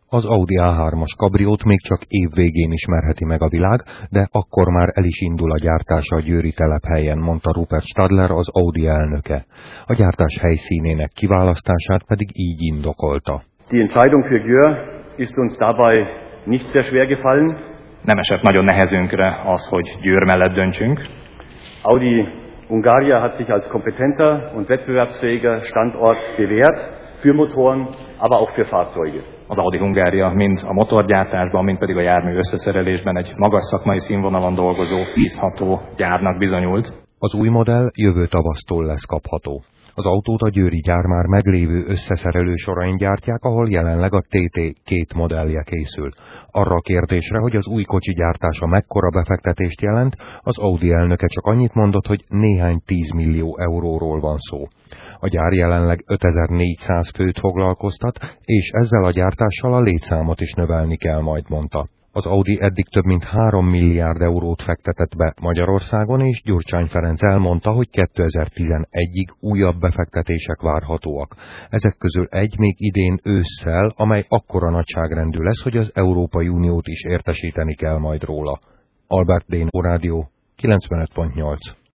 Az Audi A3-as kabriót még csak év végén ismerheti meg a világ, de akkor már el is indul a gyártása a győri telephelyen, mondta Rupert Stadler, az Audi elnöke. A gyártás helyszínének kiválasztását pedig így indokolta. Die Entscheidung für Győr ist uns dabei nicht sehr schwer gefallen. Nem esett nagyon nehezünkre az, hogy Győr mellett döntsünk. Audi Hungaria hat sich als kompetenter und wettbewerbsfähiger Standort bewährt für Motoren, aber auch für Fahrzeuge. Az Audi Hungária mind a motorgyártásban, mind pedig a jármű összeszerelésben egy magas szakmai színvonalon dolgozó, bízható gyárnak bizonyult. Az új modell jövő tavasztól lesz kapható. Az autót a győri gyár már meglévő összeszerelő sorain gyártják, ahol jelenleg a TT 2 modellje készül. Arra a kérdésre, hogy az új kocsi gyártása mekkora befektetést jelent, az Audi elnöke csak annyit mondott, hogy néhány 10 millió euróról van szó. A gyár jelenleg 5400 főt foglalkoztat, és ezzel a gyártással a létszámot is növelni kell majd, mondta. Az Audi eddig több mint 3 milliárd eurót fektetett be Magyarországon, és Gyurcsány Ferenc elmondta, hogy 2011-ig újabb befektetések várhatóak. Ezek közül egy még idén ősszel, amely akkora nagyságrendű lesz, hogy az Európai Uniót is értesíteni kell majd róla. Albert Dén, Rádió 95.8.